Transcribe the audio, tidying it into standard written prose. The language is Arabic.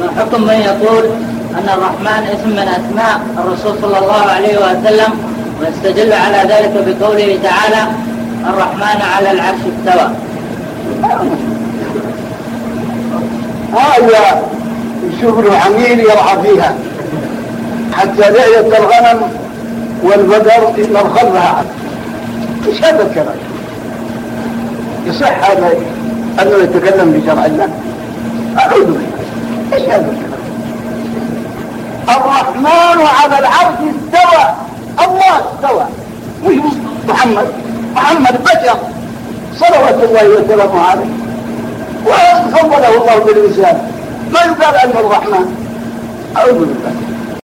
ما حكم من يقول أن الرحمن اسم من أسماء الرسول صلى الله عليه وسلم ويستدل على ذلك بقوله تعالى الرحمن على العرش استوى؟ هذا يشوف له عميل يرعى فيها حتى لعية الغنم والبقر نرخلها. ايش هذا الكلام؟ يصح هذا انه يتكلم بشرع الله؟ اعوذ بالله. ايش هذا الكلام؟ الرحمن على العرش استوى. الله استوى مش محمد بشر صلوات الله وسلامه عليه وفضله الله بالرسالة. ما يقال أنه الرحمن. أعوذ بالله.